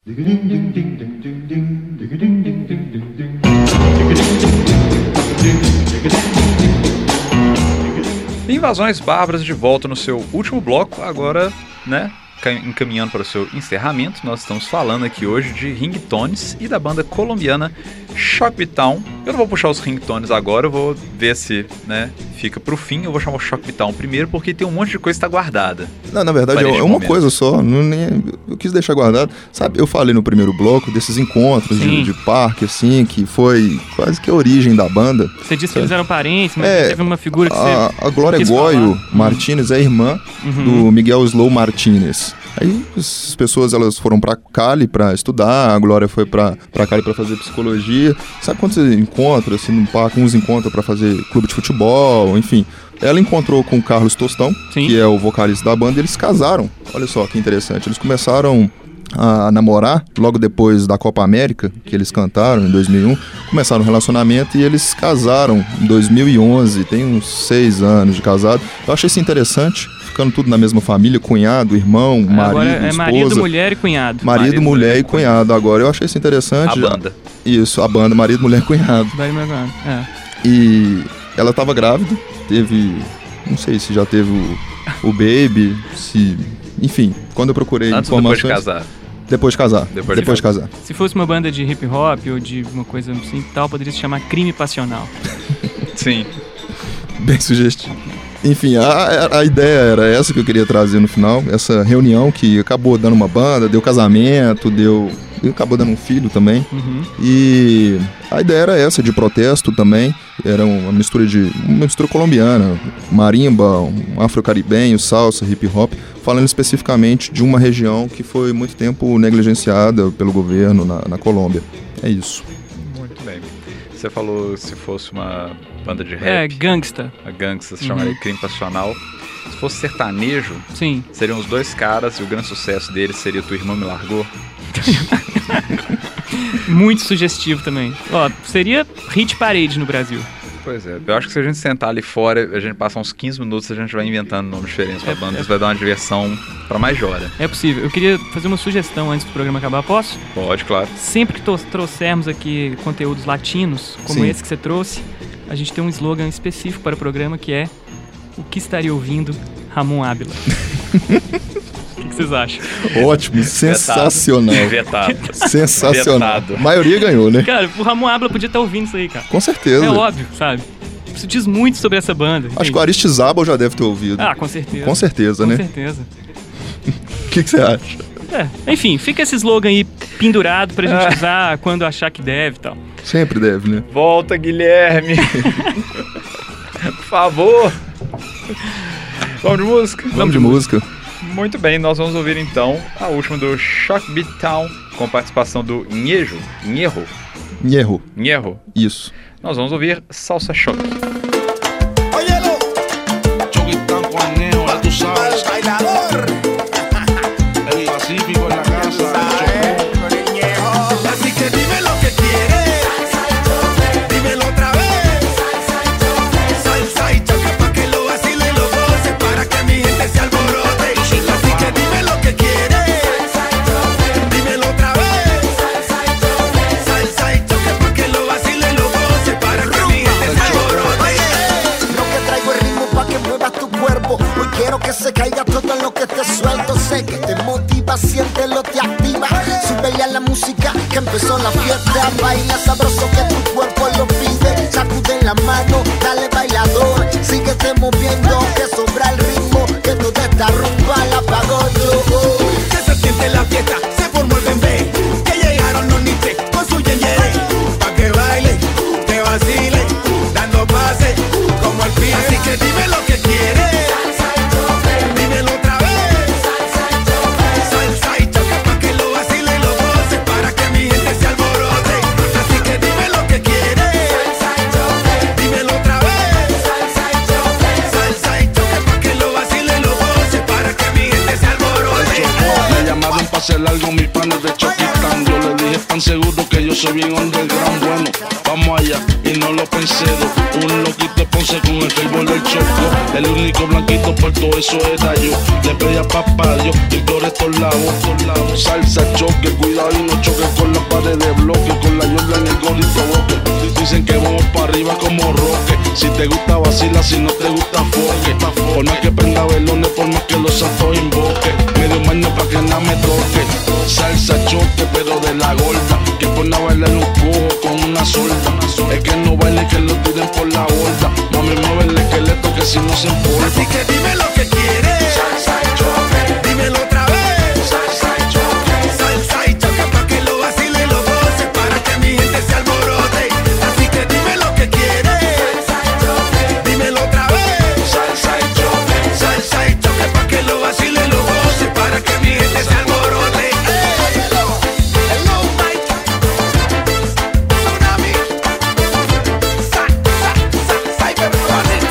Invasões Bárbaras de volta no seu último bloco, agora, né, encaminhando para o seu encerramento. Nós estamos falando aqui hoje de ringtones e da banda colombiana Shock Beat Town. Eu não vou puxar os ringtones agora, eu vou ver se, né, fica pro fim. Eu vou chamar o Shock Beat Town primeiro, porque tem um monte de coisa que tá guardada. Não, na verdade é uma coisa só, eu quis deixar guardado. Sabe, eu falei no primeiro bloco desses encontros de parque, assim, que foi quase que a origem da banda. Você disse que eles eram parentes, mas teve uma figura que a Glória Goyo Martínez é irmã do Miguel Slow Martínez. Aí as pessoas, elas foram pra Cali pra estudar, a Glória foi pra Cali pra fazer psicologia. Sabe quando você encontra, assim, num parque, uns encontram pra fazer clube de futebol, enfim. Ela encontrou com o Carlos Tostão, que é o vocalista da banda, e eles casaram. Olha só que interessante, eles começaram a namorar logo depois da Copa América, que eles cantaram em 2001, começaram um relacionamento e eles casaram em 2011, tem uns 6 anos de casado. Eu achei isso interessante, ficando tudo na mesma família, cunhado, irmão, marido, agora é esposa. marido, mulher e cunhado. Marido, mulher e cunhado. Agora, eu achei isso interessante. A banda. Isso, a banda, marido, mulher e cunhado. E ela estava grávida, teve, não sei se já teve o baby, se... Enfim, quando eu procurei informações... Depois de casar? Depois de casar. Se fosse uma banda de hip hop ou de uma coisa assim tal, poderia se chamar Crime Passional. Sim. Bem sugestivo. Enfim, a ideia era essa que eu queria trazer no final, essa reunião que acabou dando uma banda, deu casamento, acabou dando um filho também. E a ideia era essa, de protesto também. Era uma mistura colombiana, marimba, um afro-caribenho, salsa, hip hop, falando especificamente de uma região que foi muito tempo negligenciada pelo governo na Colômbia. É isso. Muito bem. Você falou se fosse uma banda de rap. Gangsta. A gangsta se chamaria Crime Passional. Se fosse sertanejo, sim, seriam os dois caras e o grande sucesso deles seria Tua Irmã Me Largou. Muito sugestivo também. Seria hit parade no Brasil. Pois é, eu acho que se a gente sentar ali fora, a gente passar uns 15 minutos, a gente vai inventando nomes diferentes pra banda. Isso vai dar uma diversão pra mais de hora. É possível. Eu queria fazer uma sugestão antes do programa acabar, posso? Pode, claro. Sempre que trouxermos aqui conteúdos latinos, como esse que você trouxe, a gente tem um slogan específico para o programa, que é: o que estaria ouvindo Ramon Ábila? O que vocês acham? Ótimo, sensacional. Vetado. Sensacional. Vetado. A maioria ganhou, né? Cara, o Ramon Ábila podia estar ouvindo isso aí, cara. Com certeza. É óbvio, sabe? Isso diz muito sobre essa banda. Acho que o Aristizábal já deve ter ouvido. Com certeza. Com certeza, né? Com certeza. O que você acha? Enfim, fica esse slogan aí pendurado pra gente usar quando achar que deve e tal. Sempre deve, né? Volta, Guilherme. Por favor. Vamos de música? Vamos de música. Muito bem, nós vamos ouvir então a última do Shock Beat Town, com participação do Ñerro. Isso. Nós vamos ouvir Salsa Shock. Óyelo, Shock Beat Town com Ñerro, ya tú sabes. Bailador. El Pacífico en la casa. Con el Ñerro. Así que dime lo que quieres. Dímelo otra vez. Salsa y choque pa' que lo vacile y lo goce, para que mi gente se alborote. Así que dime lo que quieres. Dímelo otra vez. Salsa y choque pa' que lo vacile y lo goce, para que mi gente se alborote. Lo que traigo es ritmo pa' que muevas tu cuerpo. Hoy quiero que se caiga todo lo que te suelto. Sé que te motiva, siéntelo, te activa. Súbele a la música que empezó la fiesta. Baila sabroso que tu cuerpo lo pide. Sacude la mano, dale bailador. Síguete moviendo, que sobra el ritmo. Que toda esta rumba la pago yo. Que se siente la fiesta, se formó el bembé. Que llegaron los niches con su yeyere. Pa' que baile, que vacile, dando pase como el pie. Así que dime lo que quieres. Dímelo otra vez. Salsa y choque pa' que lo vacile y lo goce, para que mi gente se alborote. Así que dime lo que quieres. Dímelo otra vez. Salsa y choque pa' que lo vacile y lo goce, para que mi gente se alborote. Me llamaron pa' hacer algo mis panes de Chucky Town. Yo le dije están seguros que yo soy bien underground. Bueno, vamos allá y no lo pensé. Un loquito de Ponce con el table del Choco. El único blanquito por todo eso era yo. Le pedí a papá Dios y por estos lados. Salsa, choque, cuidado y no choque con la pared de bloque. Con la Jordan en el gorrito boque. Dicen que vamos para arriba como roque. Si te gusta vacila, si no te gusta foque. Por más que prenda velones, por más que los santos invoque. Medio maño pa' que nada me toque. Salsa, choque, pero de la gorda. Que pone a bailar un cojo con una solda. Es que no baile, que lo tiren por la borda. Mami, mueve el esqueleto que si no se empolva. Así que dime lo que quieres. Salsa y choque. Dímelo otra vez. Salsa y choque. Salsa y choque pa' que lo vacile y lo goce. Para que mi gente se alborote. Así que dime lo que quieres. Salsa y choque. Dímelo otra vez. Salsa y choque. Salsa y choque pa' que lo vacile y lo goce. Para que mi gente se alborote. Hello, Mike. Tsunami. Cybertronics.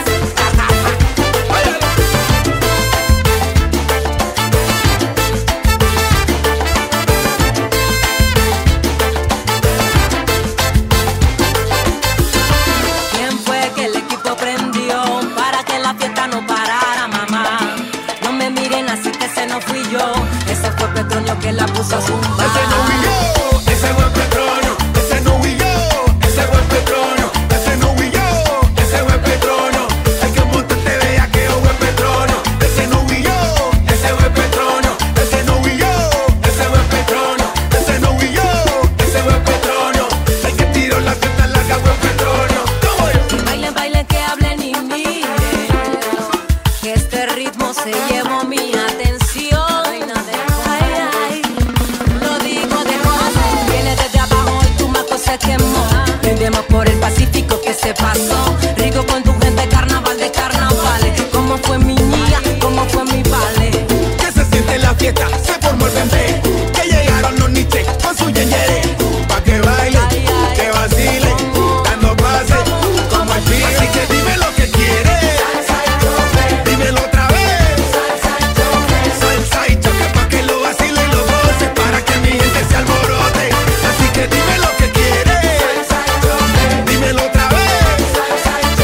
¿Quién fue que el equipo prendió para que la fiesta no parara, mamá? No me miren así que ese no fui yo. Ese fue Petronio que la puso a zumbar. Ese no fui yo, ese fue Petronio. Ese no fui yo, ese fue Petronio. Ese no fui yo, ese fue Petronio. El que monta te vea que fue Petronio. Ese no fui yo, ese fue Petronio. Ese no fui yo, ese fue Petronio. Ese no fui yo, ese fue Petronio. El que tiró la fiesta larga fue Petronio. ¿Cómo yo? Bailen, bailen, que hablen y miren, que este ritmo se llevó mi atención. Ay, ay, lo digo de corazón. Viene desde abajo y tu mato se quemó. Brindemos por el Pacífico que se pasó. Rico con tu gente, carnaval de carnavales. ¿Cómo fue mi niña? ¿Cómo fue mi vale? Que se siente la fiesta, se formó el bembé. Que llegaron los niches con su yengere. Pa' que bailen, Ay, ay, que vacilen, dando pase como el pibe. Así que dime lo que quieres. Dímelo otra vez. Salsa y choque pa' que lo vacile y lo goce. Para que mi gente se alborote. Así que dime lo que quieres. Dímelo otra vez.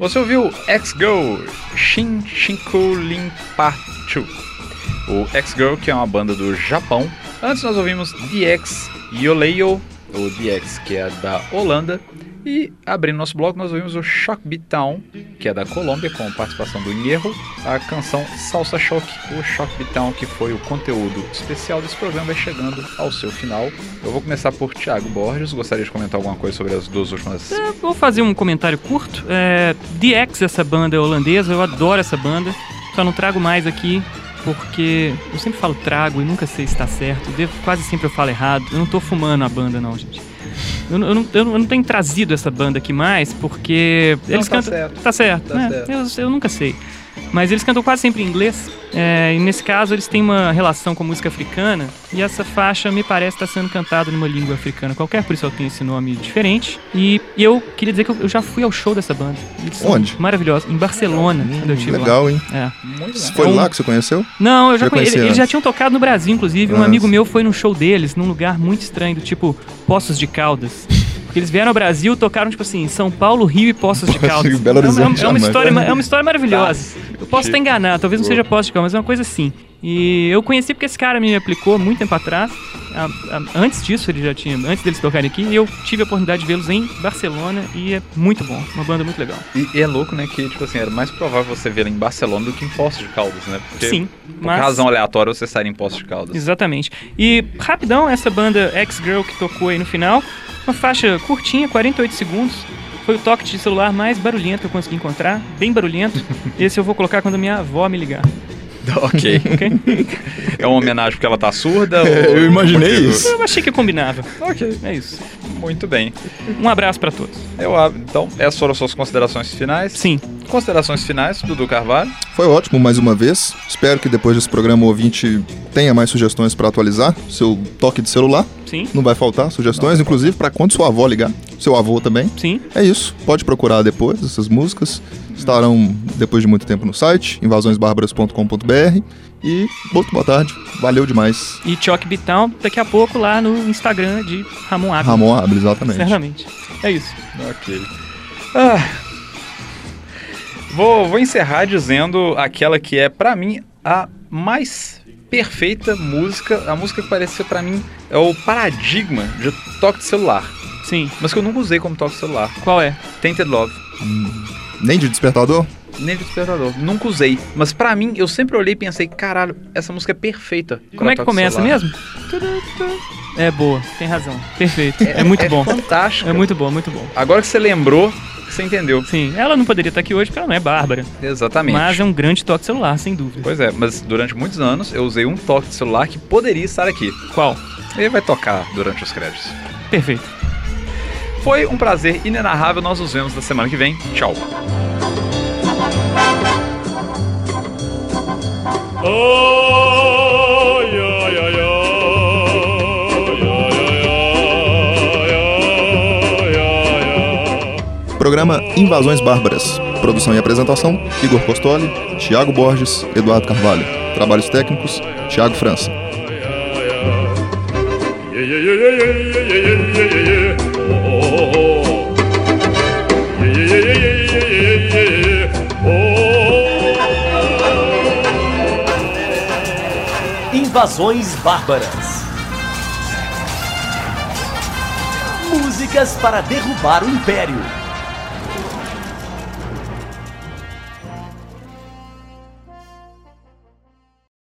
Você ouviu X-Girl, Shin Shinkulin Part 2. O X-Girl, que é uma banda do Japão. Antes nós ouvimos DX Yoleyo, o DX, que é da Holanda. E abrindo nosso bloco, nós ouvimos o Shock Beat Town, que é da Colômbia, com participação do Inherro, a canção Salsa Shock, o Shock Beat Town, que foi o conteúdo especial desse programa, vai chegando ao seu final. Eu vou começar por Thiago Borges. Gostaria de comentar alguma coisa sobre as duas últimas? Vou fazer um comentário curto. DX, essa banda holandesa, eu adoro essa banda, só não trago mais aqui porque eu sempre falo trago e nunca sei se tá certo. Quase sempre eu falo errado. Eu não tô fumando a banda, não, gente. Eu não tenho trazido essa banda aqui mais porque eles cantam. Certo. Tá certo, né? Eu nunca sei. Mas eles cantam quase sempre em inglês. E nesse caso eles têm uma relação com a música africana. E essa faixa me parece estar sendo cantada numa língua africana qualquer, por isso ela tem esse nome diferente. E eu queria dizer que eu já fui ao show dessa banda. Eles são Onde? maravilhosos. Em Barcelona, quando eu estive Legal, lá. hein? Muito Foi lá que você conheceu? Não, eu já conheci. conhecia Eles já antes. tinham tocado no Brasil, inclusive. Um amigo meu foi num show deles, num lugar muito estranho, do tipo Poços de Caldas. Porque eles vieram ao Brasil, tocaram, tipo assim, São Paulo, Rio e Poços de Caldas. Belo Horizonte, é uma jamais. história maravilhosa. Eu posso estar enganado, talvez não seja Poços de Caldas, mas é uma coisa assim. E eu conheci porque esse cara me aplicou muito tempo atrás. Antes disso, antes deles tocarem aqui, eu tive a oportunidade de vê-los em Barcelona e é muito bom, uma banda muito legal. E é louco, né, que, tipo assim, era mais provável você vê-la em Barcelona do que em Poços de Caldas, né? Porque, Sim, por razão aleatória, você estaria em Poços de Caldas. Exatamente. E, rapidão, essa banda X-Girl que tocou aí no final, uma faixa curtinha, 48 segundos. Foi o toque de celular mais barulhento que eu consegui encontrar, bem barulhento. Esse eu vou colocar quando a minha avó me ligar. Ok. É uma homenagem porque ela tá surda? Eu imaginei isso. Eu achei que combinava. Ok. É isso. Muito bem. Um abraço pra todos. Então, essas foram suas considerações finais? Sim. Considerações finais, Dudu Carvalho? Foi ótimo mais uma vez. Espero que depois desse programa o ouvinte tenha mais sugestões para atualizar seu toque de celular. Sim. Não vai faltar sugestões, inclusive para quando sua avó ligar. Seu avô também. Sim. É isso. Pode procurar depois essas músicas. Estarão depois de muito tempo no site, invasõesbarbaras.com.br. E boa tarde. Valeu demais. E Choque Bitão daqui a pouco lá no Instagram de Ramon Ábila. Ramon Ábila, exatamente. Certamente. É isso. Ok. Vou encerrar dizendo aquela que é, pra mim, a mais perfeita música. A música que parece ser, pra mim, é o paradigma de toque de celular. Sim. Mas que eu nunca usei como toque de celular. Qual é? Tainted Love. Nem de despertador? Nem de despertador. Nunca usei. Mas pra mim, eu sempre olhei e pensei, caralho, essa música é perfeita. Como é que começa mesmo? É boa, tem razão. Perfeito. É muito bom. Fantástico. É muito bom, muito bom. Agora que você lembrou, você entendeu. Sim, ela não poderia estar aqui hoje porque ela não é bárbara. Exatamente. Mas é um grande toque de celular, sem dúvida. Pois é, mas durante muitos anos eu usei um toque de celular que poderia estar aqui. Qual? Ele vai tocar durante os créditos. Perfeito. Foi um prazer inenarrável. Nós nos vemos na semana que vem. Tchau. Programa Invasões Bárbaras. Produção e apresentação, Igor Costoli, Thiago Borges, Eduardo Carvalho. Trabalhos técnicos, Thiago França. Invasões Bárbaras. Músicas para derrubar o Império.